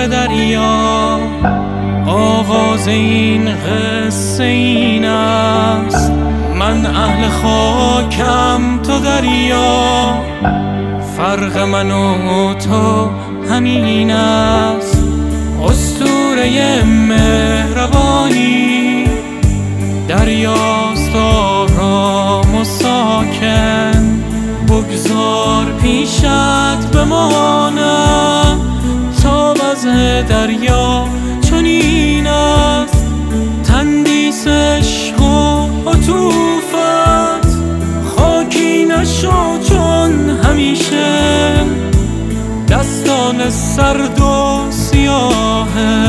به دریا. آغاز این قصه این است، من اهل خاکم تو دریا. فرق من و تو همین است، اسطوره مهربانی. دریاست آرام و ساکن، بگذار پیشت بمانم. تا وضع دریا چنین است، تندیس عشق و عطوفت. خاکی نشو چون همیشه، دستان سرد و سیاه.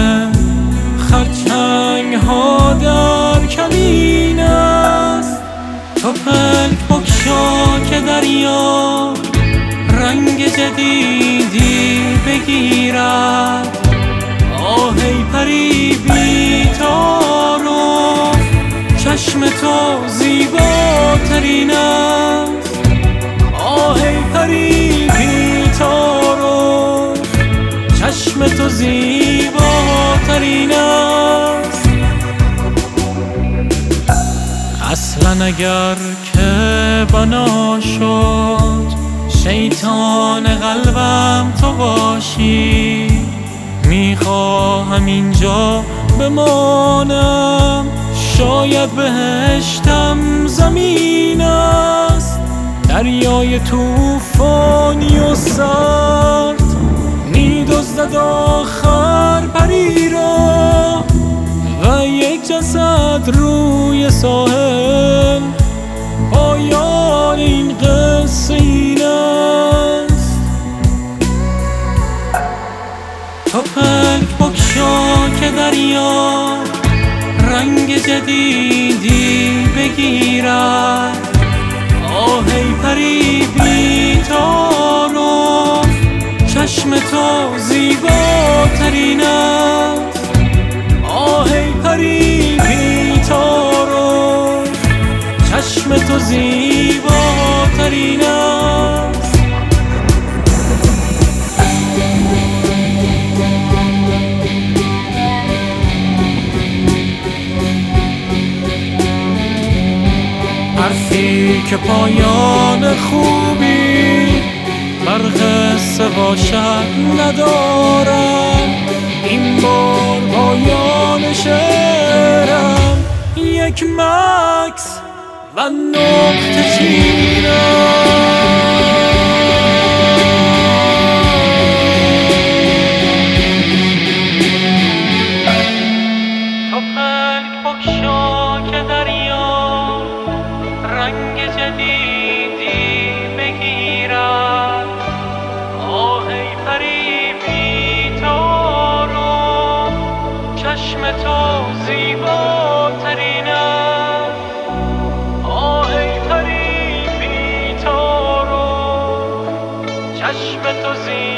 خرچنگ ها در کمین است، تو پلک بگشا که دریا رنگ جدیدی بگیرد. آه ای پری بی تعارف، چشم تو زیباترین است. آه ای پری بی تعارف، چشم تو زیباترین است. اصلا اگر که بنا شد، شیطان قلبم تو باشی. میخواهم اینجا بمانم، شاید بهشتم زمین است. دریای طوفانی و سرد، می‌دزدد آخر پری را. و یک جسد روی ساحل، پایان این قصه این است. تو پلک بگشا که دریا رنگ جدیدی بگیرد. آه ای پری بی تعارف، چشم تو زیباترین است. آه ای پری بی تعارف، چشم تو زیباترین است. حرفی که پایان خوبی بر قصه باشد ندارم. این بار پایان شعرم یک مکس و نقطه چین است. تو پلک بگشا که دریا رنگ جدیدی بگیرد. آه ای پری بی تعارف، چشم تو زیباترین است. آه ای پری بی تعارف، چشم تو زیباترین است.